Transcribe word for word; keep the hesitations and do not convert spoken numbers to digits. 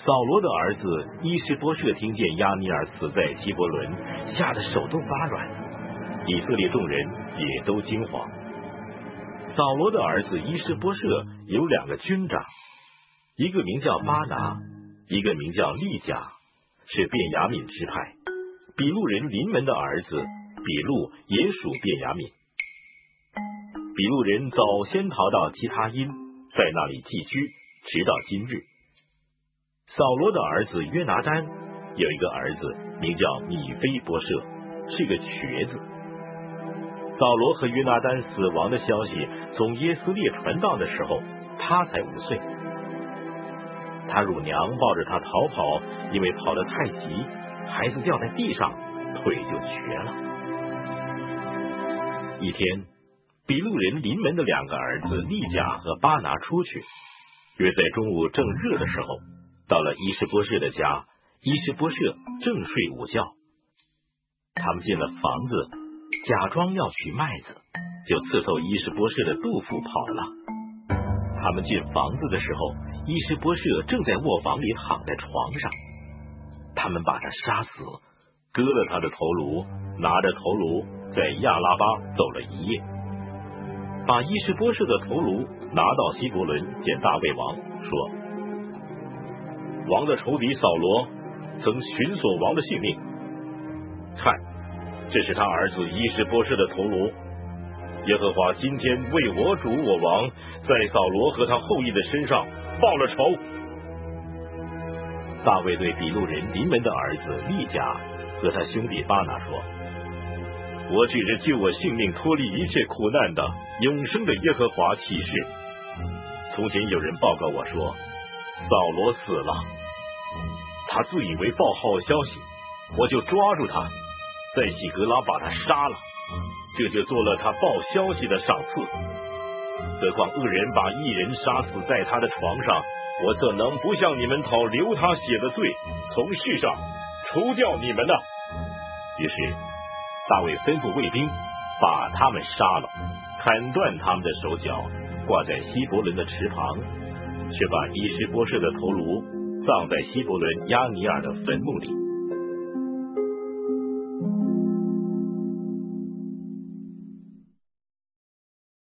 扫罗的儿子伊施波设听见亚尼尔死在希伯伦，吓得手都发软，以色列众人也都惊慌。扫罗的儿子伊施波设有两个军长，一个名叫巴拿，一个名叫利甲，是便雅悯支派。比路人临门的儿子比路也属便雅悯。比路人早先逃到基他因，在那里寄居，直到今日。扫罗的儿子约拿单有一个儿子名叫米非波设，是个瘸子。扫罗和约拿单死亡的消息从耶斯列传到的时候，他才五岁。他乳娘抱着他逃跑，因为跑得太急，孩子掉在地上，腿就瘸了。一天，比路人临门的两个儿子利甲和巴拿出去，约在中午正热的时候，到了伊施波设的家，伊施波设正睡午觉。他们进了房子，假装要取麦子，就刺透伊施波设的肚腹跑了。他们进房子的时候，伊施波设正在卧房里躺在床上。他们把他杀死，割了他的头颅，拿着头颅在亚拉巴走了一夜，把伊施波设的头颅拿到希伯伦见大卫王，说：王的仇敌扫罗曾寻索王的性命，看，这是他儿子伊施波设的头颅。耶和华今天为我主我王在扫罗和他后裔的身上报了仇。大卫对比路人临门的儿子利甲和他兄弟巴拿说：我指着救我性命脱离一切苦难的永生的耶和华起誓，从前有人报告我说扫罗死了，他自以为报好消息，我就抓住他，在喜格拉把他杀了，这就做了他报消息的赏赐。何况恶人把义人杀死在他的床上，我怎能不向你们讨流他血的罪，从世上除掉你们呢？于是大卫吩咐卫兵把他们杀了，砍断他们的手脚，挂在希伯伦的池旁，却把伊施波设的头颅葬在希伯伦亚尼尔的坟墓里。